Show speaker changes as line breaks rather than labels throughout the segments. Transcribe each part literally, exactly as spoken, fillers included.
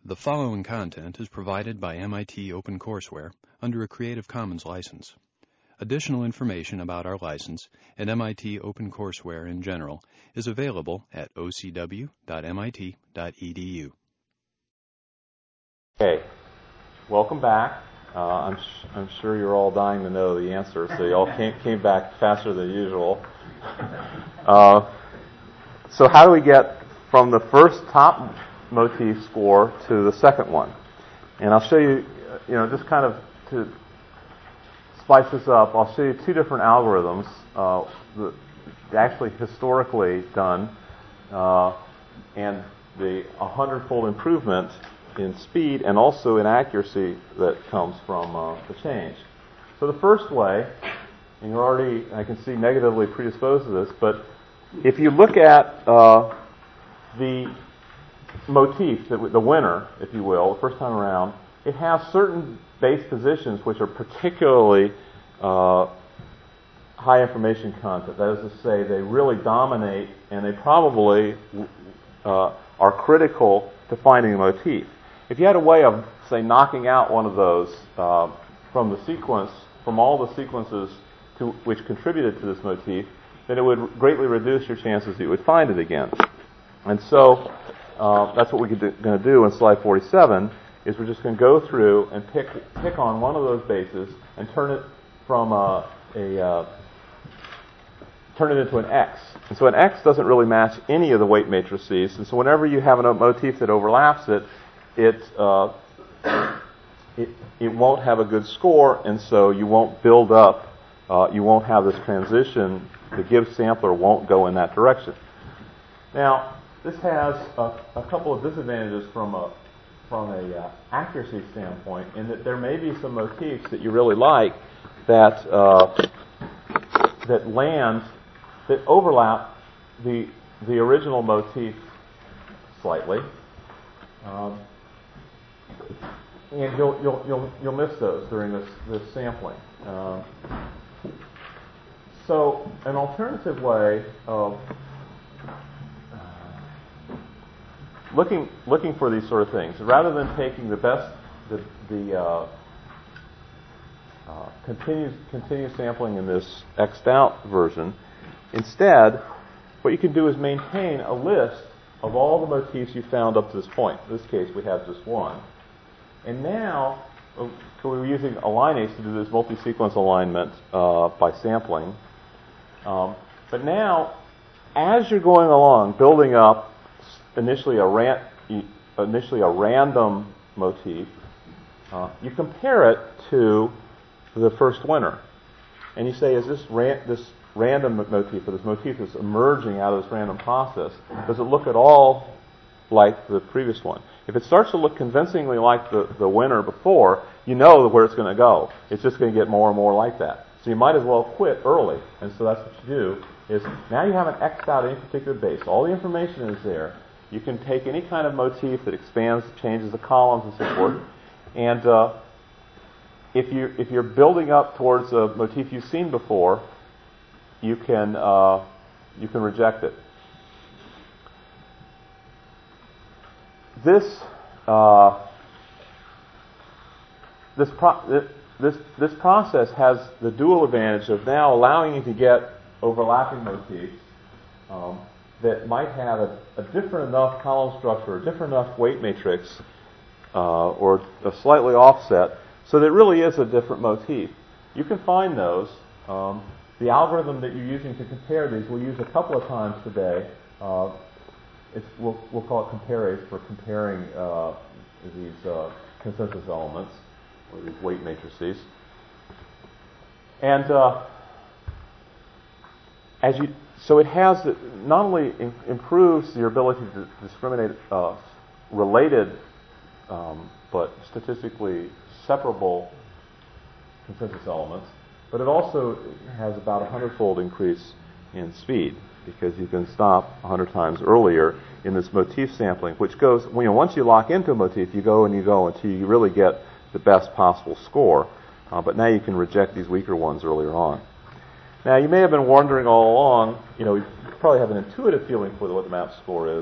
The following content is provided by M I T OpenCourseWare under a Creative Commons license. Additional information about our license and M I T OpenCourseWare in general is available at o c w dot m i t dot e d u.
Okay, welcome back. Uh, I'm, sh- I'm sure you're all dying to know the answer, so you all came, came back faster than usual. Uh, so how do we get from the first top motif score to the second one? And I'll show you, you know, just kind of to spice this up, I'll show you two different algorithms, uh, the, actually historically done, uh, and the hundred-fold improvement in speed and also in accuracy that comes from uh, the change. So the first way, and you're already, I can see, negatively predisposed to this, but if you look at uh, the motif, the, the winner, if you will, the first time around, it has certain base positions which are particularly uh, high information content. That is to say, they really dominate and they probably uh, are critical to finding a motif. If you had a way of, say, knocking out one of those uh, from the sequence, from all the sequences to, which contributed to this motif, then it would greatly reduce your chances that you would find it again. And so uh, that's what we're going to do in slide forty-seven, is we're just going to go through and pick pick on one of those bases and turn it from a, a uh, turn it into an X. And so an X doesn't really match any of the weight matrices, and so whenever you have a motif that overlaps it, it uh, it it won't have a good score, and so you won't build up. Uh, you won't have this transition. The give sampler won't go in that direction. Now, this has a, a couple of disadvantages from a from a uh, accuracy standpoint, in that there may be some motifs that you really like that uh, that land that overlap the the original motif slightly. Um, And you'll you'll you'll you'll miss those during this this sampling. Um, so an alternative way of uh, looking looking for these sort of things, rather than taking the best the the uh, uh, continuous continuous sampling in this X'd out version, instead, what you can do is maintain a list of all the motifs you found up to this point. In this case, we have just one. And now, so we were using Alineace to do this multi-sequence alignment uh, by sampling. Um, but now, as you're going along, building up initially a ran- initially a random motif, uh, you compare it to the first winner, and you say, is this ran- this random motif, or this motif that's emerging out of this random process, does it look at all like the previous one? If it starts to look convincingly like the, the winner before, you know where it's going to go. It's just going to get more and more like that. So you might as well quit early. And so that's what you do, is now you haven't X'd out any particular base. All the information is there. You can take any kind of motif that expands, changes the columns and so forth. And uh, if, you, if you're building up towards a motif you've seen before, you can, uh, you can reject it. This uh, this, pro- this this process has the dual advantage of now allowing you to get overlapping motifs um, that might have a, a different enough column structure, a different enough weight matrix, uh, or a slightly offset, so that it really is a different motif. You can find those. Um, the algorithm that you're using to compare these, we'll use a couple of times today. Uh, It's, we'll, we'll call it Compareace for comparing uh, these uh, consensus elements, or these weight matrices. And uh, as you, so it has not only in, improves your ability to discriminate uh, related um, but statistically separable consensus elements, but it also has about a hundred-fold increase in speed, because you can stop a hundred times earlier in this motif sampling, which goes, you know, once you lock into a motif, you go and you go until you really get the best possible score. Uh, but now you can reject these weaker ones earlier on. Now, you may have been wondering all along, you know, you probably have an intuitive feeling for what the map score is,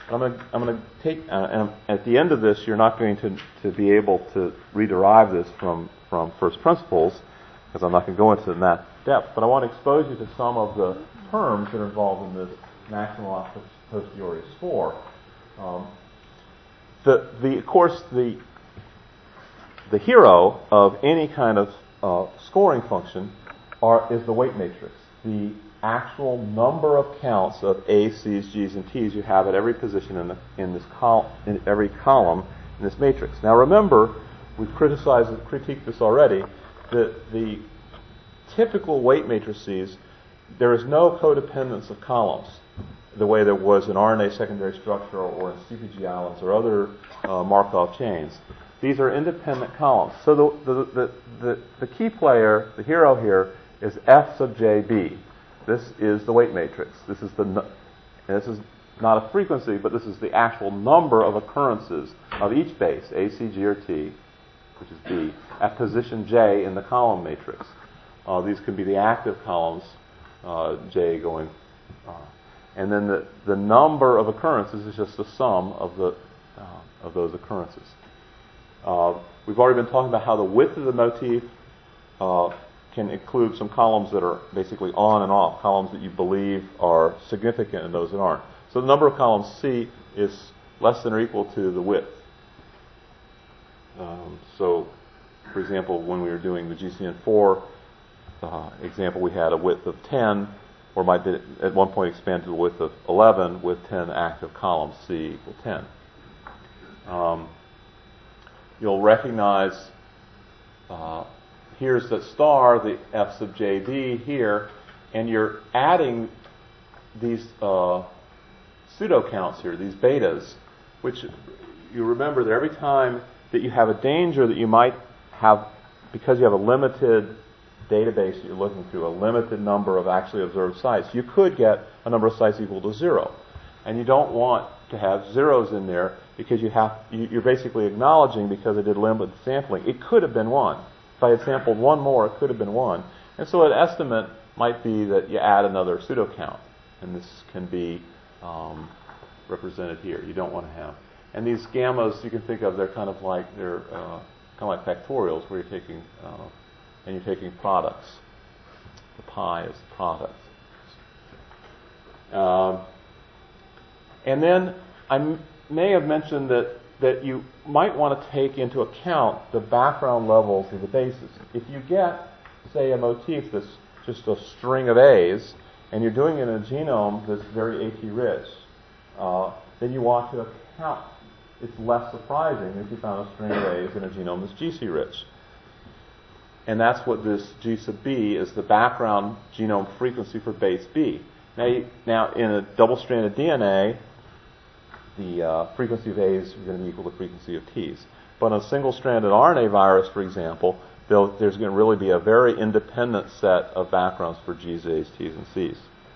I'm going to I'm going to take, uh, and at the end of this, you're not going to, to be able to rederive this from, from first principles, because I'm not going to go into that depth, but I want to expose you to some of the terms that are involved in this maximal a posteriori score. Um, the, the, of course, the, the hero of any kind of uh, scoring function are, is the weight matrix, the actual number of counts of A's, C's, G's, and T's you have at every position in, the, in this col- in every column in this matrix. Now remember, we've criticized and critiqued this already, that the typical weight matrices, there is no codependence of columns the way there was in R N A secondary structure or in C P G islands or other uh, Markov chains. These are independent columns. So the, the, the, the, the key player, the hero here, is F sub J B. This is the weight matrix. This is the, and this is not a frequency, but this is the actual number of occurrences of each base, A, C, G, or T, which is B, at position J in the column matrix. Uh, these could be the active columns, uh, J going, uh, and then the, the number of occurrences is just the sum of the uh, of those occurrences. Uh, we've already been talking about how the width of the motif uh, can include some columns that are basically on and off, columns that you believe are significant and those that aren't. So the number of columns C is less than or equal to the width. Um, so, for example, when we were doing the G C N four uh, example, we had a width of ten, or might be at one point expand to the width of eleven with ten active columns, C equal ten. Um, you'll recognize uh, here's the star, the F sub J B here, and you're adding these uh, pseudo counts here, these betas, which you remember that every time that you have a danger that you might have, because you have a limited database that you're looking through, a limited number of actually observed sites, you could get a number of sites equal to zero. And you don't want to have zeros in there because you have, you're basically acknowledging, because I did limited sampling, it could have been one. If I had sampled one more, it could have been one. And so an estimate might be that you add another pseudo count. And this can be um, represented here. You don't want to have. And these gammas, you can think of, they're kind of like, they're uh, kind of like factorials, where you're taking, uh, and you're taking products. The pi is the product. Um, and then I m- may have mentioned that that you might want to take into account the background levels of the bases. If you get, say, a motif that's just a string of A's, and you're doing it in a genome that's very A T rich, uh, then you want to account. It's less surprising if you found a string of A's in a genome that's G C rich. And that's what this G sub B is, the background genome frequency for base B. Now, you, now in a double-stranded D N A, the uh, frequency of A's is going to be equal to the frequency of T's. But on a single-stranded R N A virus, for example, there's going to really be a very independent set of backgrounds for G's, A's, T's, and C's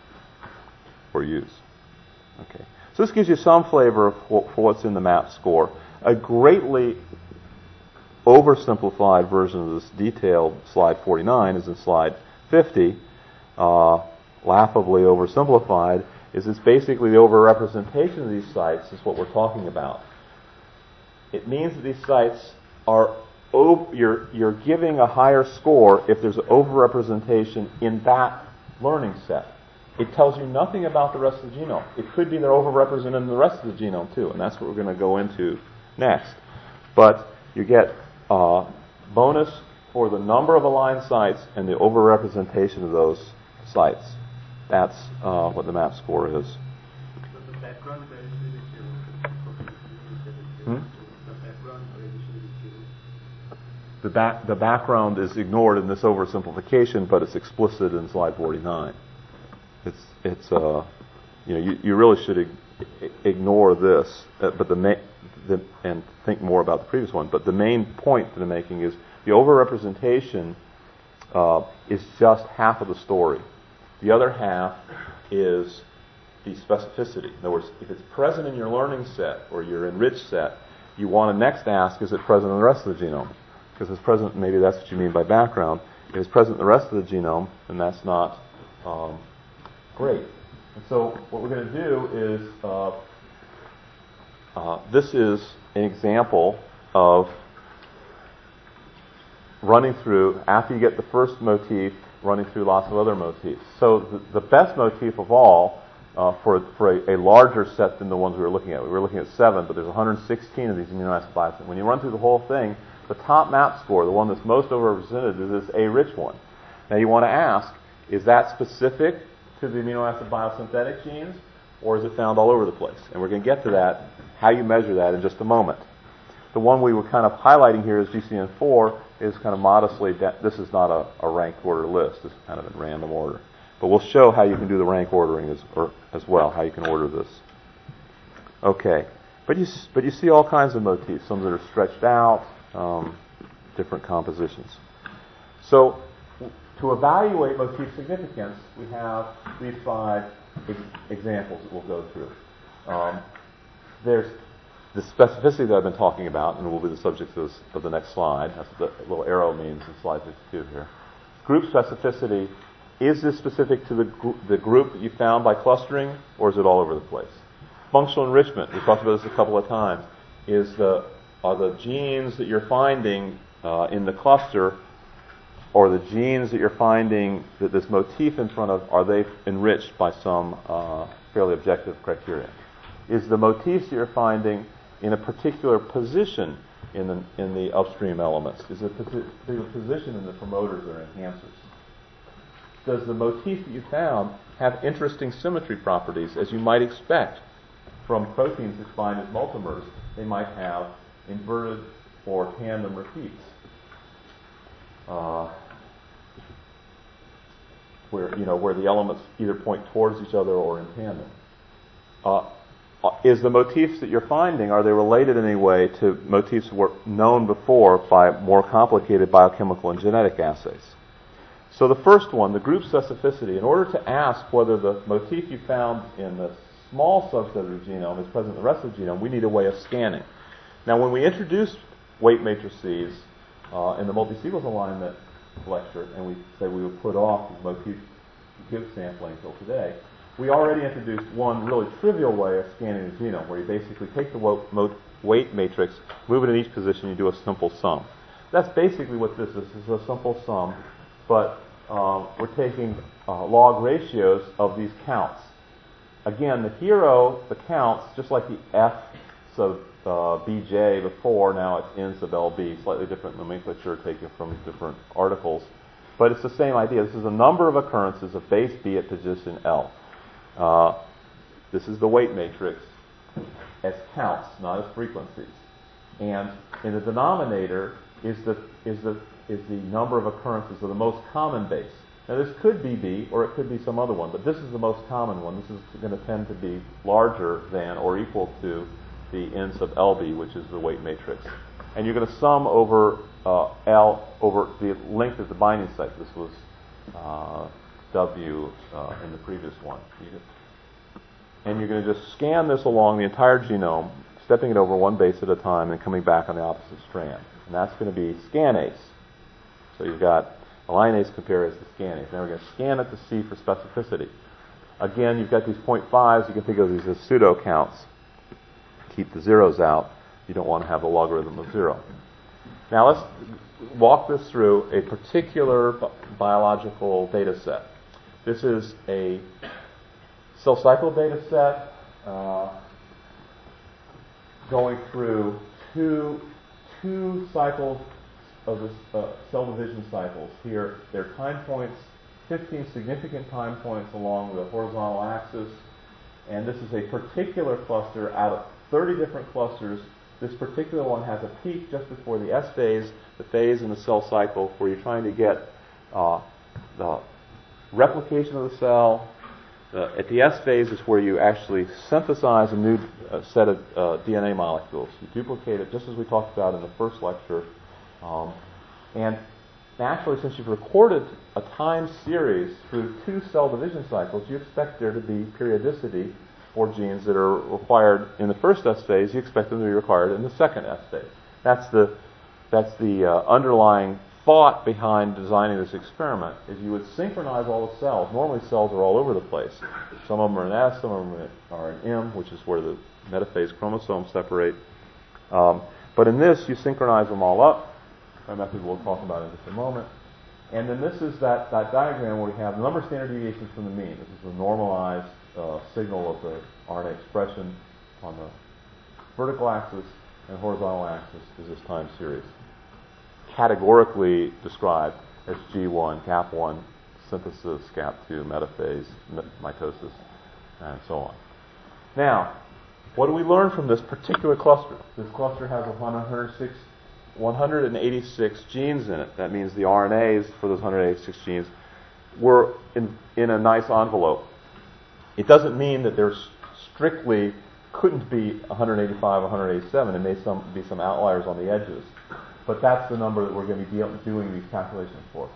for use. Okay. So this gives you some flavor of what, for what's in the MAP score. A greatly oversimplified version of this detailed slide forty-nine is in slide fifty. Uh, laughably oversimplified is it's basically the overrepresentation of these sites is what we're talking about. It means that these sites are, ov- you're, you're giving a higher score if there's overrepresentation in that learning set. It tells you nothing about the rest of the genome. It could be they're overrepresented in the rest of the genome too, and that's what we're going to go into next. But you get uh, bonus for the number of aligned sites and the overrepresentation of those sites. That's uh, what the MAP score is.
So the background variation is zero.
Hmm?
The background variation is zero.
The, back, the background is ignored in this oversimplification, but it's explicit in slide forty-nine. It's it's uh, you know you, you really should ig- ignore this, uh, but the, ma- the and think more about the previous one. But the main point that I'm making is the overrepresentation uh, is just half of the story. The other half is the specificity. In other words, if it's present in your learning set or your enriched set, you want to next ask, is it present in the rest of the genome? Because it's present, maybe that's what you mean by background. If it's present in the rest of the genome, then that's not um, great. And so what we're going to do is uh, uh, this is an example of running through, after you get the first motif, running through lots of other motifs. So the, the best motif of all, uh, for, for a, a larger set than the ones we were looking at, we were looking at seven, but there's one hundred sixteen of these amino acid biosyntheses. When you run through the whole thing, the top map score, the one that's most overrepresented, is this A-rich one. Now you want to ask, is that specific to the amino acid biosynthetic genes, or is it found all over the place? And we're going to get to that, how you measure that, in just a moment. The one we were kind of highlighting here is G C N four, is kind of modestly, de- this is not a, a ranked order list, it's kind of in random order. But we'll show how you can do the rank ordering as, or, as well, how you can order this. Okay, but you, but you see all kinds of motifs, some that are stretched out, um, different compositions. So to evaluate motif significance, we have these five ex- examples that we'll go through. Um, there's the specificity that I've been talking about, and will be the subject of, this, of the next slide. That's what the little arrow means in slide fifty-two here. Group specificity, is this specific to the, gr- the group that you found by clustering, or is it all over the place? Functional enrichment, we talked about this a couple of times, is the are the genes that you're finding uh, in the cluster, or the genes that you're finding that this motif in front of, are they enriched by some uh, fairly objective criteria? Is the motifs that you're finding in a particular position in the in the upstream elements? Is it a particular position in the promoters or enhancers? Does the motif that you found have interesting symmetry properties, as you might expect from proteins that bind as multimers? They might have inverted or tandem repeats, uh, where you know where the elements either point towards each other or in tandem. Uh, Is the motifs that you're finding, are they related in any way to motifs that were known before by more complicated biochemical and genetic assays? So the first one, the group specificity, in order to ask whether the motif you found in the small subset of the genome is present in the rest of the genome, we need a way of scanning. Now when we introduced weight matrices uh, in the multi-sequence alignment lecture, and we said we would put off the motif give sampling until today, we already introduced one really trivial way of scanning the genome, where you basically take the wo- mo- weight matrix, move it in each position, you do a simple sum. That's basically what this is. This is a simple sum, but um, we're taking uh, log ratios of these counts. Again, the hero, the counts, just like the F sub uh, B J before, now it's N sub L B, slightly different nomenclature taken from different articles. But it's the same idea. This is the number of occurrences of base B at position L. Uh, this is the weight matrix as counts, not as frequencies. And in the denominator is the is the is the number of occurrences of the most common base. Now this could be B, or it could be some other one, but this is the most common one. This is going to tend to be larger than or equal to the N sub L B, which is the weight matrix. And you're going to sum over uh, L over the length of the binding site. This was uh, W uh, in the previous one. And you're going to just scan this along the entire genome, stepping it over one base at a time and coming back on the opposite strand. And that's going to be scanase. So you've got alliinase compares to scanase. Now we're going to scan it to see for specificity. Again, you've got these point fives. You can think of these as pseudo counts. Keep the zeros out. You don't want to have a logarithm of zero. Now let's walk this through a particular bi- biological data set. This is a cell cycle data set uh, going through two, two cycles of the uh, cell division cycles. Here, there are time points, fifteen significant time points along the horizontal axis, and this is a particular cluster out of thirty different clusters. This particular one has a peak just before the S phase, the phase in the cell cycle where you're trying to get uh, the replication of the cell. Uh, at the S phase is where you actually synthesize a new uh, set of uh, D N A molecules. You duplicate it just as we talked about in the first lecture. Um, and naturally, since you've recorded a time series through two cell division cycles, you expect there to be periodicity for genes that are required in the first S phase. You expect them to be required in the second S phase. That's the that's the uh, underlying thought behind designing this experiment is you would synchronize all the cells. Normally cells are all over the place. Some of them are in S, some of them are in M, which is where the metaphase chromosomes separate. Um, but in this, you synchronize them all up. A method we'll talk about in just a moment. And then this is that, that diagram where we have the number of standard deviations from the mean. This is the normalized uh, signal of the R N A expression on the vertical axis, and horizontal axis is this time series, categorically described as G one, C A P one, synthesis, C A P two, metaphase, mitosis, and so on. Now, what do we learn from this particular cluster? This cluster has one hundred eighty-six genes in it. That means the R N As for those one hundred eighty-six genes were in, in a nice envelope. It doesn't mean that there's strictly couldn't be one hundred eighty-five, one hundred eighty-seven. There may some, be some outliers on the edges. But that's the number that we're going to be deal- doing these calculations for.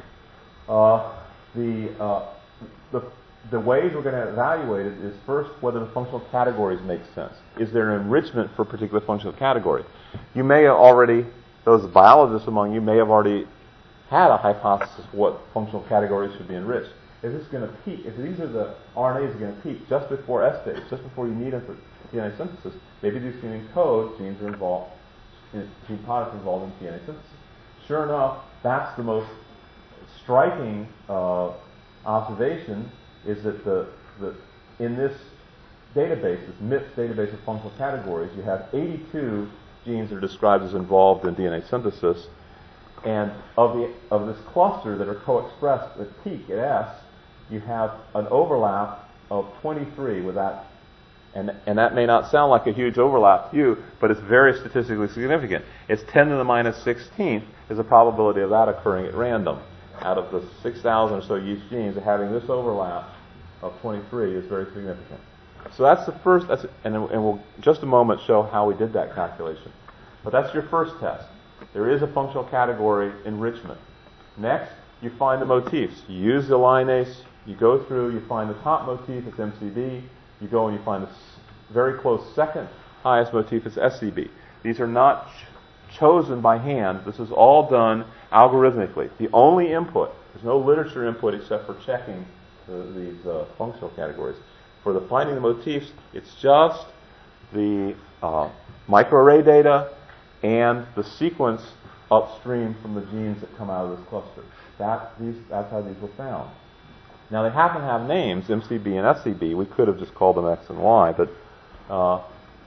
Uh, the, uh, the, the ways we're going to evaluate it is first whether the functional categories make sense. Is there an enrichment for a particular functional category? You may have already, those biologists among you may have already had a hypothesis of what functional categories should be enriched. If this is going to peak, if these are the R N As are going to peak just before S stage, just before you need them for D N A synthesis, maybe these can encode genes are involved, gene products involved in D N A synthesis. Sure enough, that's the most striking uh, observation, is that the, the in this database, this M I P S database of functional categories, you have eighty-two genes that are described as involved in D N A synthesis, and of the of this cluster that are co-expressed at peak at S, you have an overlap of twenty-three with that, and and that may not sound like a huge overlap to you, but it's very statistically significant. It's ten to the minus sixteenth is the probability of that occurring at random. Out of the six thousand or so yeast genes, having this overlap of twenty-three is very significant. So that's the first, that's, and, and we'll in just a moment show how we did that calculation. But that's your first test. There is a functional category enrichment. Next, you find the motifs. You use the linase, you go through, you find the top motif, it's M C B. You go and you find the very close second highest motif, it's S C B. These are not ch- chosen by hand. This is all done algorithmically. The only input, there's no literature input except for checking the, these uh, functional categories. For the finding the motifs, it's just the uh, microarray data and the sequence upstream from the genes that come out of this cluster. That, these, that's how these were found. Now, they happen to have names, M C B and S C B. We could have just called them X and Y, but uh,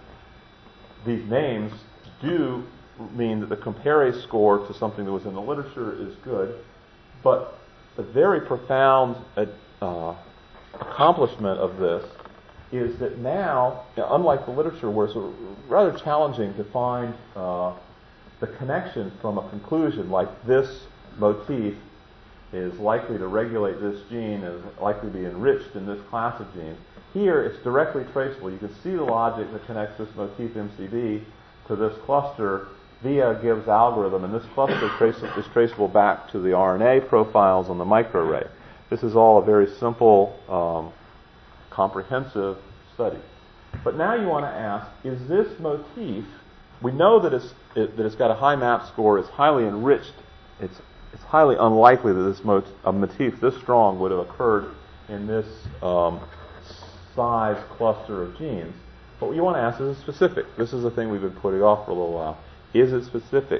these names do mean that the compare score to something that was in the literature is good, but the very profound uh, accomplishment of this is that now, unlike the literature where it's rather challenging to find uh, the connection from a conclusion like this motif is likely to regulate this gene, is likely to be enriched in this class of genes. Here, it's directly traceable. You can see the logic that connects this motif M C B to this cluster via Gibbs algorithm, and this cluster trace- is traceable back to the R N A profiles on the microarray. This is all a very simple, um, comprehensive study. But now you want to ask, is this motif, we know that it's, it, that it's got a high map score, it's highly enriched, it's It's highly unlikely that this mot- a motif this strong would have occurred in this um, size cluster of genes. But what you want to ask is it specific? This is the thing we've been putting off for a little while. Is it specific?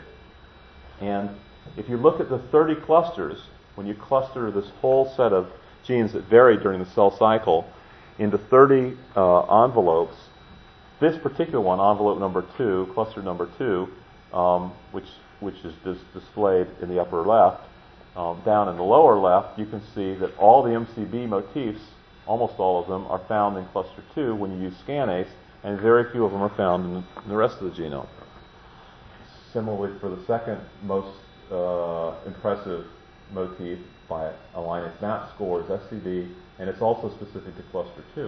And if you look at the thirty clusters, when you cluster this whole set of genes that vary during the cell cycle into thirty uh, envelopes, this particular one, envelope number two, cluster number two, um, which which is dis- displayed in the upper left. Um, down in the lower left, you can see that all the M C B motifs, almost all of them, are found in cluster two when you use scanase, and very few of them are found in the, in the rest of the genome. Similarly, for the second most uh, impressive motif by a linase map score is S C B, and it's also specific to cluster two.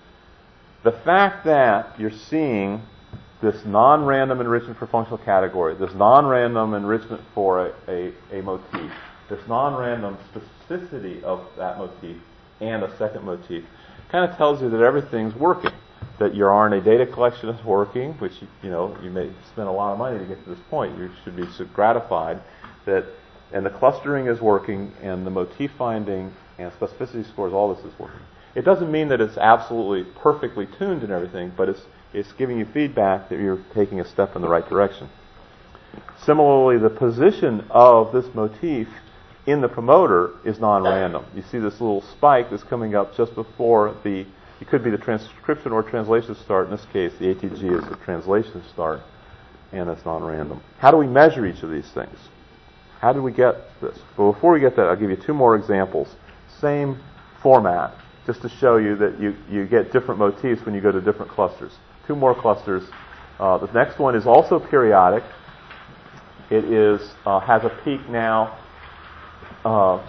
The fact that you're seeing this non-random enrichment for functional category, this non-random enrichment for a, a, a motif, this non-random specificity of that motif and a second motif, kind of tells you that everything's working, that your R N A data collection is working, which, you know, you may spend a lot of money to get to this point. You should be so gratified that and the clustering is working, and the motif finding and specificity scores, all this is working. It doesn't mean that it's absolutely perfectly tuned and everything, but it's it's giving you feedback that you're taking a step in the right direction. Similarly, the position of this motif in the promoter is non-random. You see this little spike that's coming up just before the, it could be the transcription or translation start. In this case, the A T G is the translation start, and it's non-random. How do we measure each of these things? How do we get this? Well, before we get that, I'll give you two more examples. Same format, just to show you that you, you get different motifs when you go to different clusters. Two more clusters. Uh, the next one is also periodic. It is uh, has a peak now uh,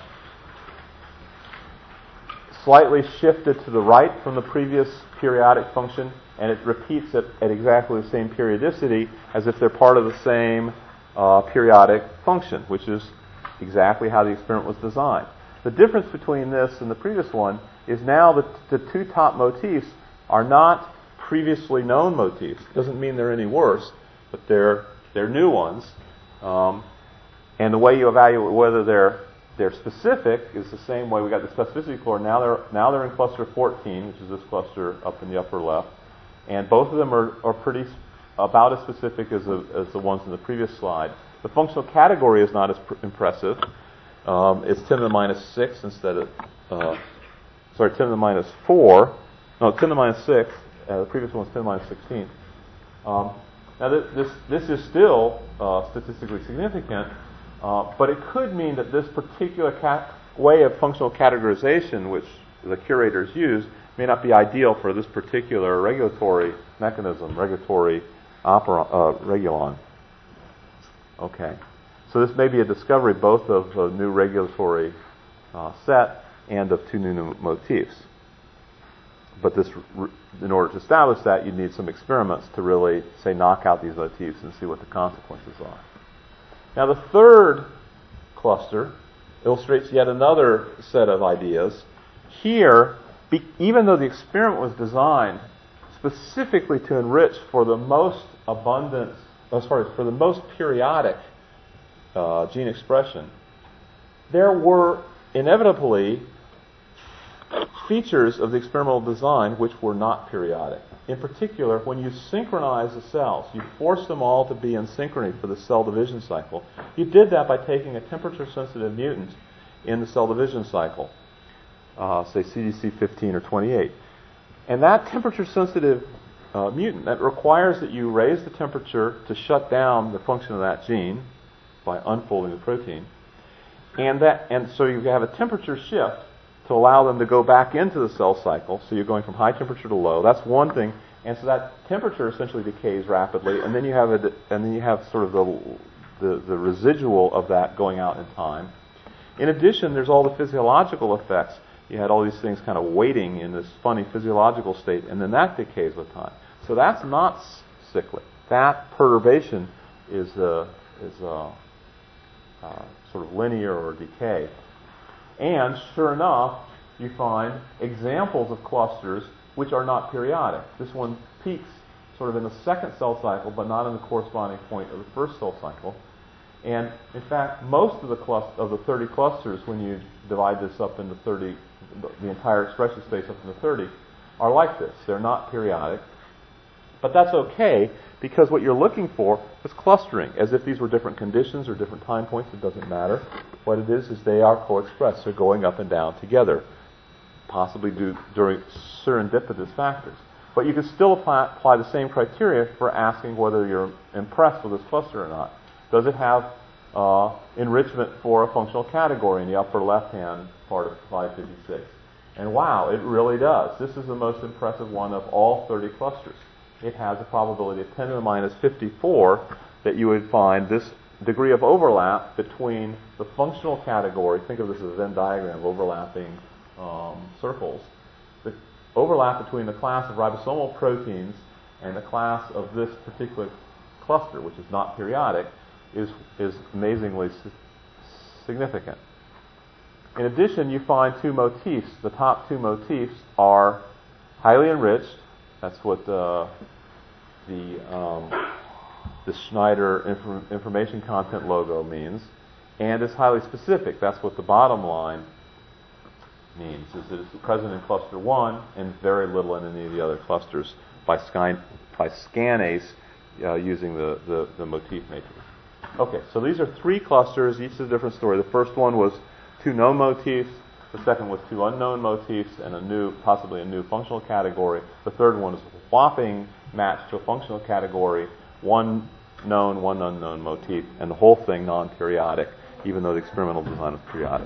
slightly shifted to the right from the previous periodic function, and it repeats it at exactly the same periodicity as if they're part of the same uh, periodic function, which is exactly how the experiment was designed. The difference between this and the previous one is now that the two top motifs are not previously known motifs. It doesn't mean they're any worse, but they're they're new ones. Um, and the way you evaluate whether they're they're specific is the same way. We got the specificity score. Now they're now they're in cluster fourteen, which is this cluster up in the upper left, and both of them are, are pretty about as specific as the, as the ones in the previous slide. The functional category is not as pr- impressive. Um, it's ten to the minus six instead of uh, sorry ten to the minus four. No, ten to the minus six. Uh, the previous one was ten to the minus sixteen. Um, now th- this this is still uh, statistically significant. Uh, but it could mean that this particular cat- way of functional categorization, which the curators use, may not be ideal for this particular regulatory mechanism, regulatory opera, uh, regulon. Okay. So this may be a discovery both of a new regulatory uh, set and of two new motifs. But this, in order to establish that, you need some experiments to really, say, knock out these motifs and see what the consequences are. Now the third cluster illustrates yet another set of ideas. Here, be, even though the experiment was designed specifically to enrich for the most abundant, as far as for the most periodic uh, gene expression, there were inevitably features of the experimental design which were not periodic. In particular, when you synchronize the cells, you force them all to be in synchrony for the cell division cycle. You did that by taking a temperature-sensitive mutant in the cell division cycle, uh, say C D C fifteen or twenty-eight. And that temperature-sensitive uh, mutant, that requires that you raise the temperature to shut down the function of that gene by unfolding the protein. And that, and so you have a temperature shift to allow them to go back into the cell cycle. So you're going from high temperature to low. That's one thing. And so that temperature essentially decays rapidly, and then you have a, and then you have sort of the, the the residual of that going out in time. In addition, there's all the physiological effects. You had all these things kind of waiting in this funny physiological state, and then that decays with time. So that's not cyclic. That perturbation is a, is a, uh, sort of linear or decay. And sure enough, you find examples of clusters which are not periodic. This one peaks sort of in the second cell cycle, but not in the corresponding point of the first cell cycle. And in fact, most of the clust- of the thirty clusters, when you divide this up into thirty, the entire expression space up into thirty, are like this. They're not periodic. But that's okay, because what you're looking for is clustering, as if these were different conditions or different time points. It doesn't matter. What it is is they are co-expressed. They're going up and down together, possibly due during serendipitous factors. But you can still apply, apply the same criteria for asking whether you're impressed with this cluster or not. Does it have uh, enrichment for a functional category in the upper left-hand part of slide fifty-six? And wow, it really does. This is the most impressive one of all thirty clusters. It has a probability of ten to the minus fifty-four that you would find this degree of overlap between the functional category. Think of this as a Venn diagram of overlapping um, circles. The overlap between the class of ribosomal proteins and the class of this particular cluster, which is not periodic, is, is amazingly significant. In addition, you find two motifs. The top two motifs are highly enriched. That's what uh, the um, the Schneider inf- information content logo means. and it's highly specific. That's what the bottom line means, is that it's present in cluster one and very little in any of the other clusters by, sky, by scanase uh, using the, the, the motif matrix. Okay, so these are three clusters, each is a different story. The first one was two known motifs. The second was two unknown motifs and a new, possibly a new functional category. The third one is a whopping match to a functional category, one known, one unknown motif, and the whole thing non-periodic, even though the experimental design is periodic.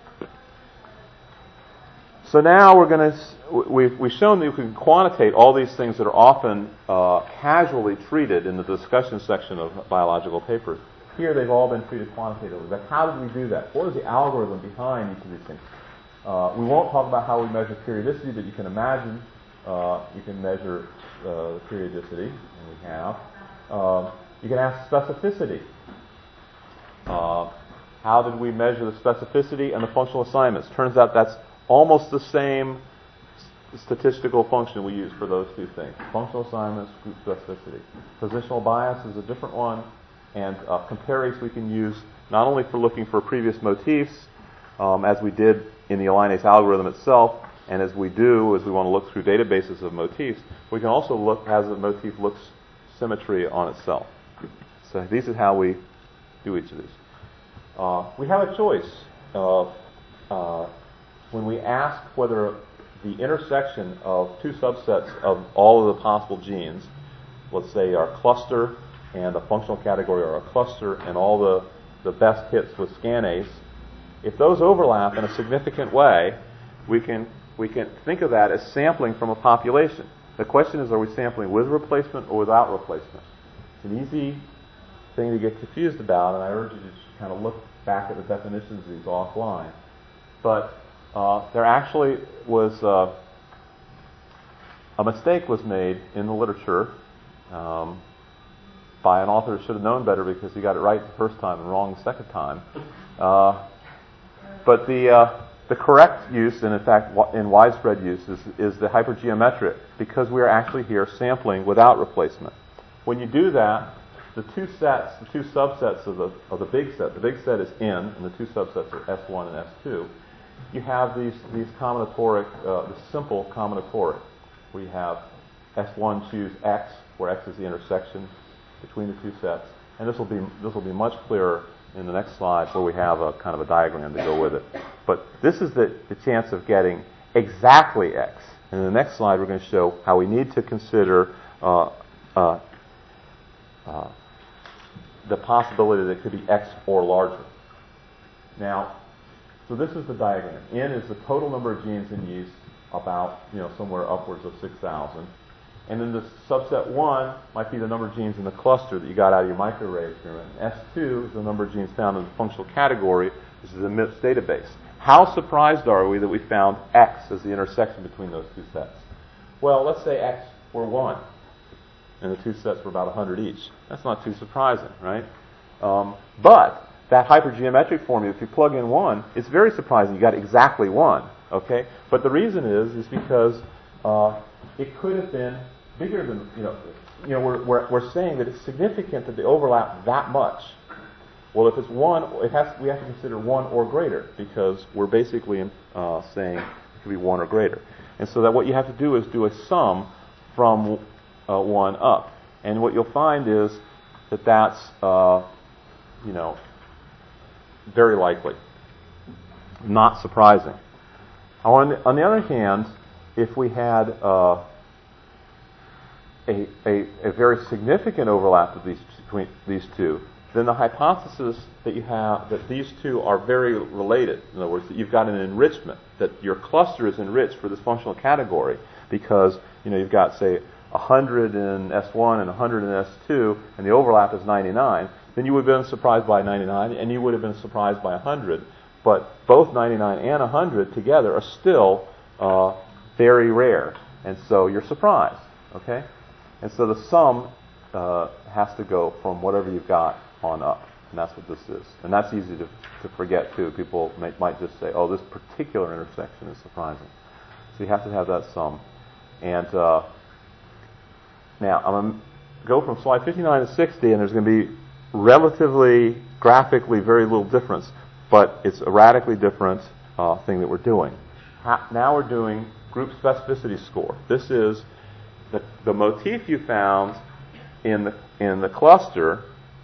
So now we're going to, we've, we've shown that we can quantitate all these things that are often uh, casually treated in the discussion section of biological papers. Here they've all been treated quantitatively. But how did we do that? What is the algorithm behind each of these things? Uh, we won't talk about how we measure periodicity, but you can imagine uh, you can measure uh, periodicity, and we have. Uh, you can ask specificity. Uh, how did we measure the specificity and the functional assignments? Turns out that's almost the same statistical function we use for those two things. Functional assignments, group specificity. Positional bias is a different one. And uh, compares we can use not only for looking for previous motifs, um, as we did in the Alinase algorithm itself, and as we do as we want to look through databases of motifs, we can also look as the motif looks symmetry on itself. So this is how we do each of these. Uh, we have a choice of uh, when we ask whether the intersection of two subsets of all of the possible genes, let's say our cluster and a functional category, or a cluster and all the, the best hits with scanase, if those overlap in a significant way, we can we can think of that as sampling from a population. The question is, are we sampling with replacement or without replacement? It's an easy thing to get confused about, and I urge you to just kind of look back at the definitions of these offline. But uh, there actually was uh, a mistake was made in the literature um, by an author who should have known better because he got it right the first time and wrong the second time. Uh, but the uh, the correct use, and in fact in widespread use, is, is the hypergeometric, because we are actually here sampling without replacement. When you do that, the two sets, the two subsets of the of the big set, the big set is N, and the two subsets are S one and S two. You have these these combinatoric, uh, the simple combinatoric, where you have S one choose X, where X is the intersection between the two sets, and this will be this will be much clearer in the next slide, where we have a kind of a diagram to go with it. But this is the, the chance of getting exactly X. And in the next slide, we're going to show how we need to consider uh, uh, uh, the possibility that it could be X or larger. Now, so this is the diagram. N is the total number of genes in yeast, about you know somewhere upwards of six thousand. And then the subset one might be the number of genes in the cluster that you got out of your microarray experiment. And S two is the number of genes found in the functional category, which is the M I P S database. How surprised are we that we found X as the intersection between those two sets? Well, let's say X were one, and the two sets were about one hundred each. That's not too surprising, right? Um, but that hypergeometric formula, if you plug in one, it's very surprising. You got exactly one, okay? But the reason is, is because uh, it could have been bigger than, you know, you know, we're, we're, we're saying that it's significant that they overlap that much. Well, if it's one, it has, we have to consider one or greater, because we're basically uh, saying it could be one or greater. And so that what you have to do is do a sum from uh, one up. And what you'll find is that that's, uh, you know, very likely. Not surprising. On the, on the other hand, if we had uh, a, a, a very significant overlap of these between these two, then the hypothesis that you have that these two are very related, in other words, that you've got an enrichment, that your cluster is enriched for this functional category, because you know you've got, say, one hundred in S one and one hundred in S two, and the overlap is ninety-nine, then you would have been surprised by ninety-nine, and you would have been surprised by one hundred. But both ninety-nine and one hundred together are still uh, very rare, and so you're surprised, okay? And so the sum uh, has to go from whatever you've got on up, and that's what this is. And that's easy to, to forget, too. People may, might just say, oh, this particular intersection is surprising. So you have to have that sum. And uh, now I'm going to go from slide fifty-nine to sixty, and there's going to be relatively, graphically, very little difference, but it's a radically different uh, thing that we're doing. Ha- now we're doing group specificity score. This is the, the motif you found in the in the cluster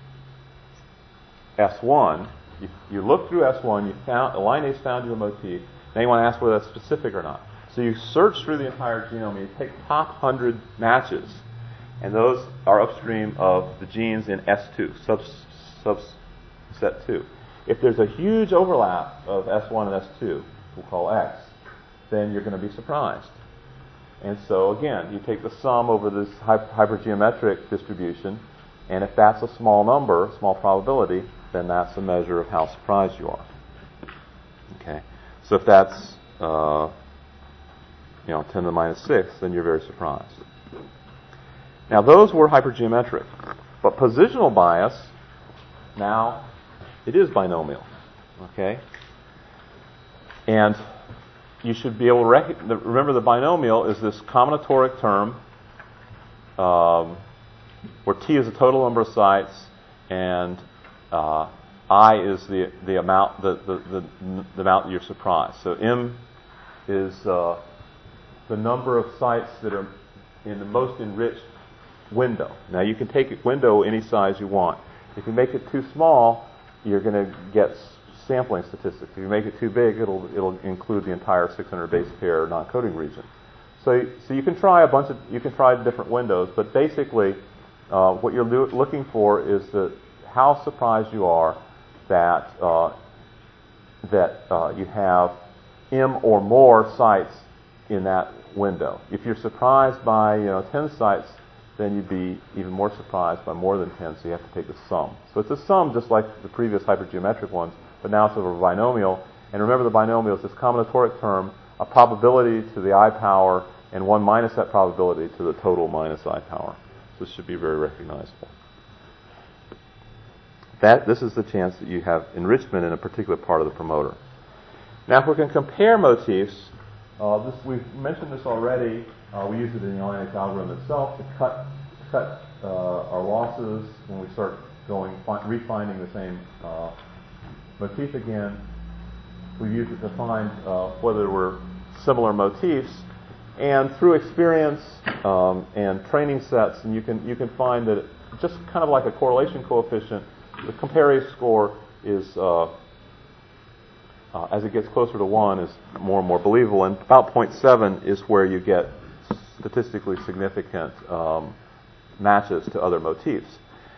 S one. You, you look through S one, you found, Linnaeus found you a motif. Now you want to ask whether that's specific or not. So you search through the entire genome, and you take top one hundred matches, and those are upstream of the genes in S two, sub, subset two. If there's a huge overlap of S one and S two, we'll call X, then you're going to be surprised. And so again, you take the sum over this hypergeometric distribution, and if that's a small number, small probability, then that's a measure of how surprised you are. Okay, so if that's uh, you know ten to the minus six, then you're very surprised. Now those were hypergeometric, but positional bias, now it is binomial. Okay, and you should be able to rec- remember the binomial is this combinatoric term um, where T is the total number of sites and uh, I is the the amount the, the, the, the amount that you're surprised. So M is uh, the number of sites that are in the most enriched window. Now you can take a window any size you want. If you make it too small, you're going to get sampling statistics. If you make it too big, it'll it'll include the entire six hundred base pair non-coding region. So so you can try a bunch of you can try different windows, but basically uh, what you're lo- looking for is the how surprised you are that uh, that uh, you have M or more sites in that window. If you're surprised by you know ten sites, then you'd be even more surprised by more than ten. So you have to take the sum. So it's a sum, just like the previous hypergeometric ones. But now it's over a binomial. And remember the binomial is this combinatoric term, a probability to the I power, and one minus that probability to the total minus I power. So this should be very recognizable. That This is the chance that you have enrichment in a particular part of the promoter. Now if we can compare motifs, uh, this, we've mentioned this already. Uh, we use it in the Linnaeus algorithm itself to cut, cut uh, our losses when we start going fi- refining the same uh, motif again. We've used it to find uh, whether we're similar motifs, and through experience um, and training sets, and you can you can find that just kind of like a correlation coefficient, the compare score is uh, uh, as it gets closer to one is more and more believable, and about zero point seven is where you get statistically significant um, matches to other motifs.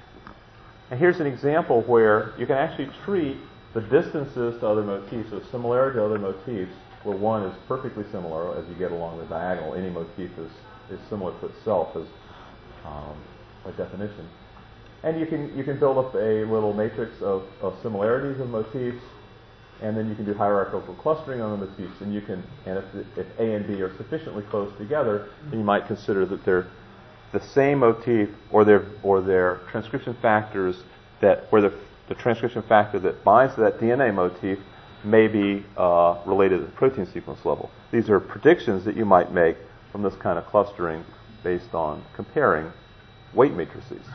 And here's an example where you can actually treat the distances to other motifs, so similarity to other motifs, where one is perfectly similar as you get along the diagonal. Any motif is, is similar to itself as um, by definition. And you can you can build up a little matrix of, of similarities of motifs, and then you can do hierarchical clustering on the motifs. And you can and if if A and B are sufficiently close together, then you might consider that they're the same motif, or their or their transcription factors that where the the transcription factor that binds to that D N A motif may be uh, related at the protein sequence level. These are predictions that you might make from this kind of clustering based on comparing weight matrices.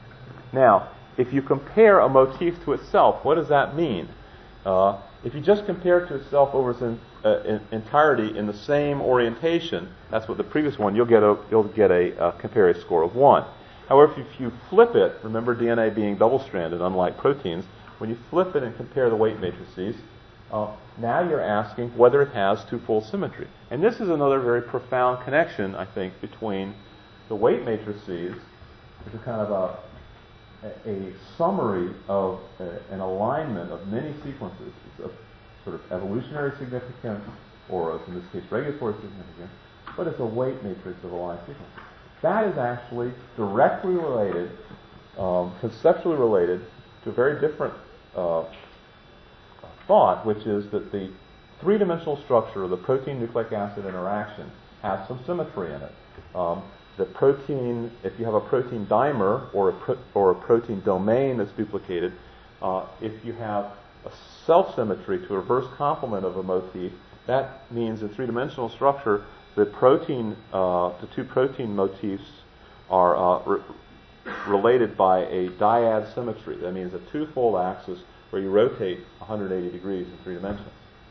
Now, if you compare a motif to itself, what does that mean? Uh, if you just compare it to itself over its in, uh, in entirety in the same orientation, that's what the previous one, you'll get a you'll get a uh, compare score of one. However, if you flip it, remember D N A being double-stranded, unlike proteins, when you flip it and compare the weight matrices, uh, now you're asking whether it has two-fold symmetry. And this is another very profound connection, I think, between the weight matrices, which is kind of a, a summary of a, an alignment of many sequences. It's of sort of evolutionary significance, or in this case, regulatory significance, but it's a weight matrix of aligned sequences. That is actually directly related, um, conceptually related, to a very different uh, thought, which is that the three-dimensional structure of the protein-nucleic acid interaction has some symmetry in it. Um, the protein, if you have a protein dimer or a, pro- or a protein domain that's duplicated, uh, if you have a self-symmetry to a reverse complement of a motif, that means in three-dimensional structure, the protein, uh, the two protein motifs are uh, re- related by a dyad symmetry. That means a two-fold axis where you rotate one hundred eighty degrees in three dimensions.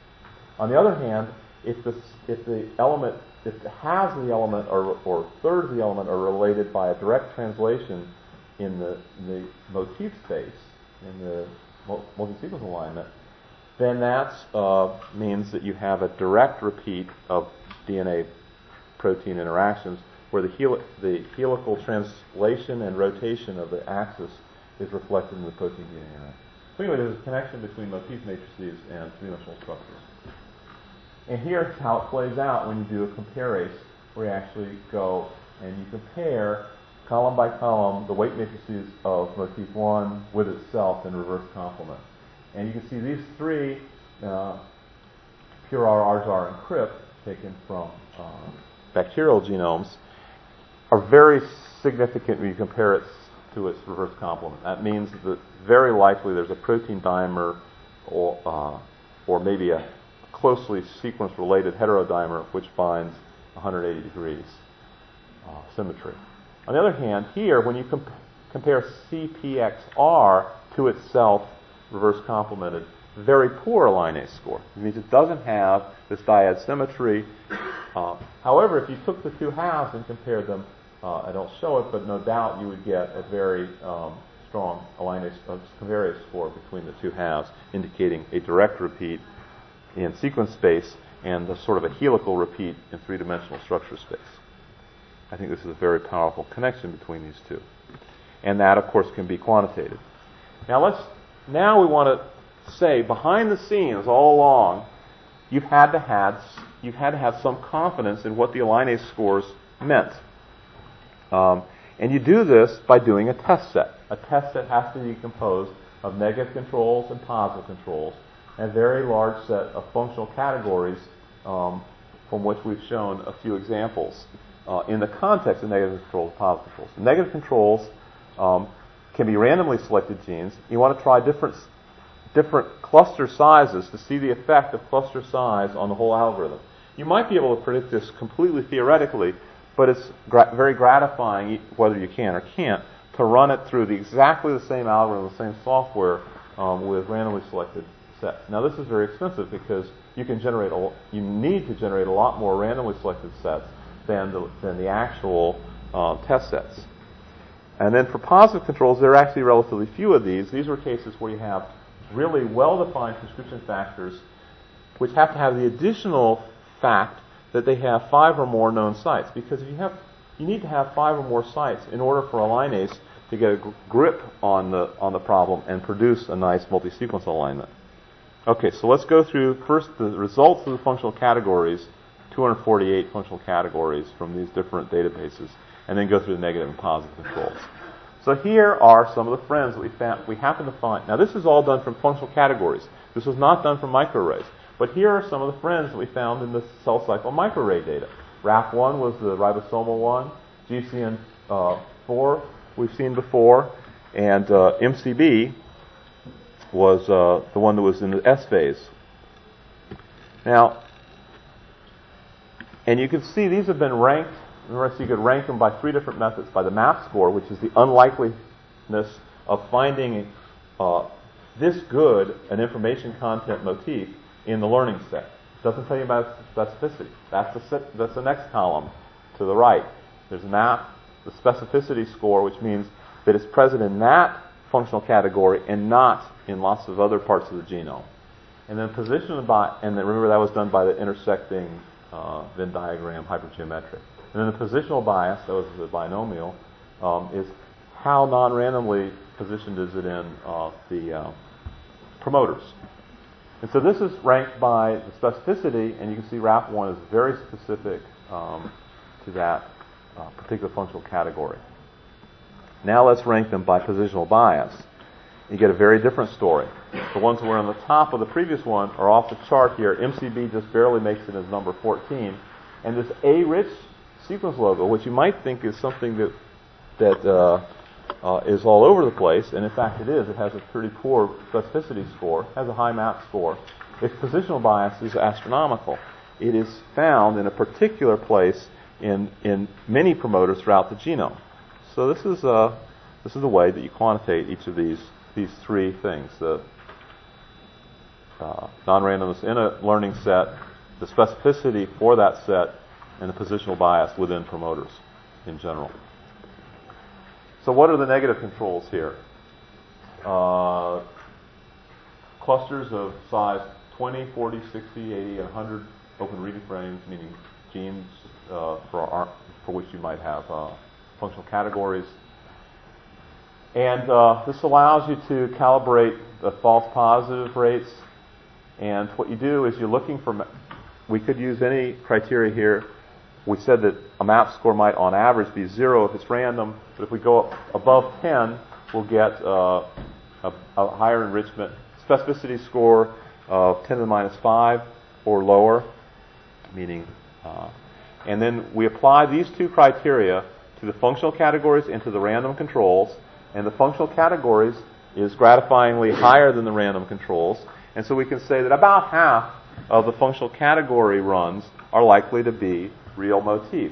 On the other hand, if the if the element if the halves of the element or, or thirds of the element are related by a direct translation in the, in the motif space in the multi-sequence alignment, then that uh, means that you have a direct repeat of D N A protein interactions where the, heli- the helical translation and rotation of the axis is reflected in the protein D N A interaction. So anyway, there's a connection between motif matrices and three-dimensional structures. And here's how it plays out when you do a compare-ace, where you actually go and you compare column by column the weight matrices of motif one with itself in reverse complement. And you can see these three, uh, Pure R, Arjar, and Crypt, taken from uh, bacterial genomes, are very significant when you compare it to its reverse complement. That means that very likely there's a protein dimer or, uh, or maybe a closely sequence-related heterodimer which binds one hundred eighty degrees uh, symmetry. On the other hand, here, when you comp- compare C P X R to itself, reverse complemented, very poor alignase score. It means it doesn't have this dyad symmetry. Uh, however, if you took the two halves and compared them, uh, I don't show it, but no doubt you would get a very um, strong alignase uh, covariance score between the two halves, indicating a direct repeat in sequence space and the sort of a helical repeat in three-dimensional structure space. I think this is a very powerful connection between these two. And that, of course, can be quantitated. Now let's now we want to say behind the scenes all along, you've had to have you've had to have some confidence in what the alignase scores meant. Um, and you do this by doing a test set. A test set has to be composed of negative controls and positive controls, and a very large set of functional categories um, from which we've shown a few examples uh, in the context of negative controls and positive controls. The negative controls um, can be randomly selected genes. You want to try different different cluster sizes to see the effect of cluster size on the whole algorithm. You might be able to predict this completely theoretically, but it's gra- very gratifying, whether you can or can't, to run it through the exactly the same algorithm, the same software um, with randomly selected sets. Now, this is very expensive because you can generate a, you need to generate a lot more randomly selected sets than the, than the actual uh, test sets. And then for positive controls, there are actually relatively few of these. These are cases where you have really well-defined transcription factors which have to have the additional fact that they have five or more known sites. Because if you have, you need to have five or more sites in order for alignase to get a gr- grip on the on the problem and produce a nice multi-sequence alignment. Okay, so let's go through first the results of the functional categories, two hundred forty-eight functional categories from these different databases, and then go through the negative and positive controls. So here are some of the friends that we found, we happen to find. Now this is all done from functional categories. This was not done from microarrays. But here are some of the friends that we found in the cell cycle microarray data. R A F one was the ribosomal one. G C N four we've seen before. And uh, M C B was uh, the one that was in the S phase. Now, and you can see these have been ranked. Remember, so you could rank them by three different methods. By the MAP score, which is the unlikeliness of finding uh, this good an information content motif in the learning set. It doesn't tell you about specificity. That's the, set, that's the next column to the right. There's MAP, the specificity score, which means that it's present in that functional category and not in lots of other parts of the genome. And then position by, and then remember that was done by the intersecting uh, Venn diagram hypergeometric. And then the positional bias, that was the binomial, um, is how non-randomly positioned is it in uh, the uh, promoters. And so this is ranked by the specificity, and you can see R A F one is very specific um, to that uh, particular functional category. Now let's rank them by positional bias. You get a very different story. The ones that were on the top of the previous one are off the chart here. M C B just barely makes it as number fourteen. And this A-rich sequence logo, which you might think is something that that uh, uh, is all over the place, and in fact it is. It has a pretty poor specificity score, has a high MAP score. Its positional bias is astronomical. It is found in a particular place in in many promoters throughout the genome. So this is a this is the way that you quantitate each of these these three things: the uh, non-randomness in a learning set, the specificity for that set, and the positional bias within promoters in general. So what are the negative controls here? Uh, clusters of size twenty, forty, sixty, eighty, and one hundred open reading frames, meaning genes uh, for, our, for which you might have uh, functional categories. And uh, this allows you to calibrate the false positive rates. And what you do is you're looking for, we could use any criteria here. We said that a map score might on average be zero if it's random, but if we go up above ten, we'll get uh, a, a higher enrichment specificity score of ten to the minus five or lower, meaning, uh, and then we apply these two criteria to the functional categories and to the random controls, and the functional categories is gratifyingly higher than the random controls, and so we can say that about half of the functional category runs are likely to be real motifs.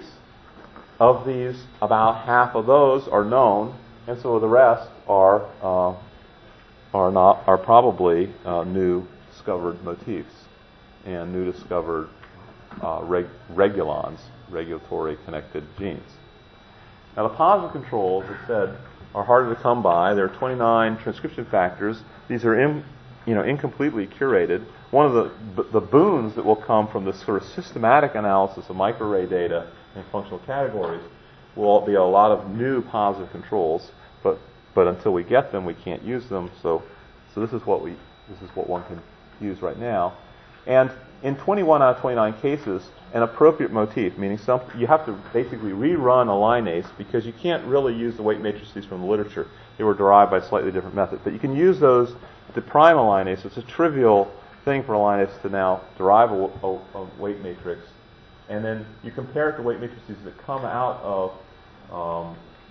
Of these, about half of those are known, and so the rest are uh, are not are probably uh, new discovered motifs and new discovered uh, reg- regulons, regulatory connected genes. Now the positive controls, as I said, are harder to come by. There are twenty-nine transcription factors. These are in, you know, incompletely curated. One of the the boons that will come from this sort of systematic analysis of microarray data and functional categories will be a lot of new positive controls, but but until we get them, we can't use them. So so this is what we this is what one can use right now. And in twenty-one out of twenty-nine cases, an appropriate motif, meaning some, you have to basically rerun a linase because you can't really use the weight matrices from the literature. They were derived by a slightly different method. But you can use those to prime a linase. It's a trivial thing for a linase to now derive a, a, a weight matrix. And then you compare it to weight matrices that come out of um,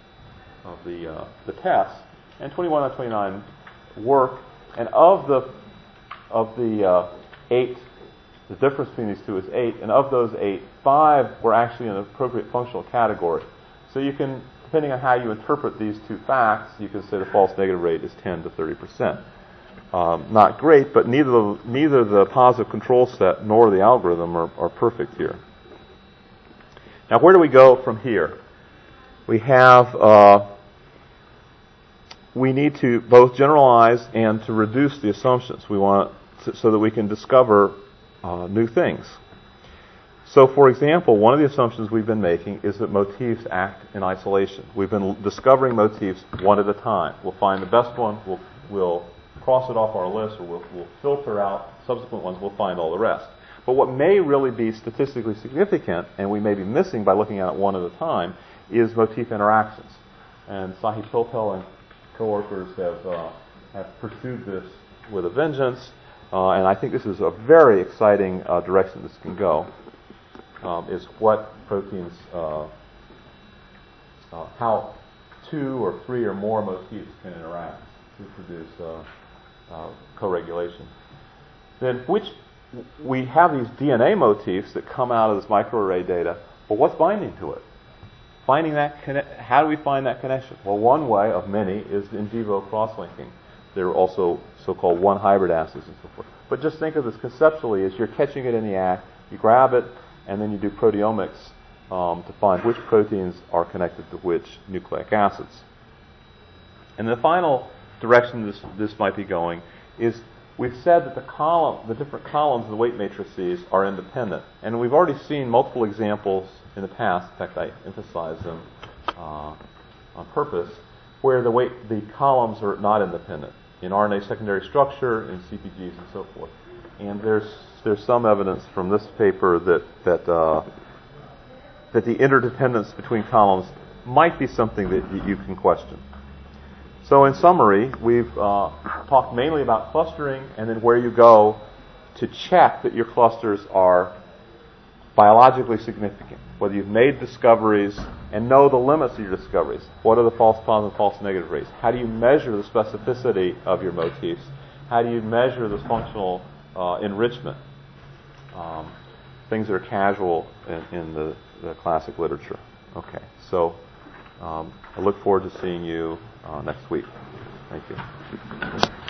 of the uh, the tests. And twenty-one out of twenty-nine work. And of the of the uh, eight, the difference between these two is eight. And of those eight, five were actually an appropriate functional category. So you can, depending on how you interpret these two facts, you can say the false negative rate is ten to thirty percent. Um, not great, but neither the, neither the positive control set nor the algorithm are, are perfect here. Now, where do we go from here? We have uh, we need to both generalize and to reduce the assumptions. We want to, so that we can discover uh, new things. So, for example, one of the assumptions we've been making is that motifs act in isolation. We've been discovering motifs one at a time. We'll find the best one. We'll we'll cross it off our list, or we'll, we'll filter out subsequent ones. We'll find all the rest. But what may really be statistically significant, and we may be missing by looking at it one at a time, is motif interactions. And Sahi Pilpel and coworkers have uh, have pursued this with a vengeance, uh, and I think this is a very exciting uh, direction this can go. Um, is what proteins, uh, uh, how two or three or more motifs can interact to produce uh, uh, co-regulation. Then which we have these D N A motifs that come out of this microarray data, but what's binding to it? Finding that conne- how do we find that connection? Well, one way of many is in vivo cross-linking. There are also so-called one hybrid acids and so forth. But just think of this conceptually as you're catching it in the act, you grab it, and then you do proteomics um, to find which proteins are connected to which nucleic acids. And the final direction this this might be going is we've said that the column, the different columns of the weight matrices are independent, and we've already seen multiple examples in the past. In fact, I emphasize them uh, on purpose, where the weight, the columns are not independent in R N A secondary structure, in C P Gs, and so forth. And there's there's some evidence from this paper that that uh, that the interdependence between columns might be something that y- you can question. So in summary, we've uh, talked mainly about clustering and then where you go to check that your clusters are biologically significant, whether you've made discoveries and know the limits of your discoveries. What are the false positive, false negative rates? How do you measure the specificity of your motifs? How do you measure the functional uh, enrichment? Um, things that are casual in, in the, the classic literature. Okay, so um, I look forward to seeing you uh, next week. Thank you.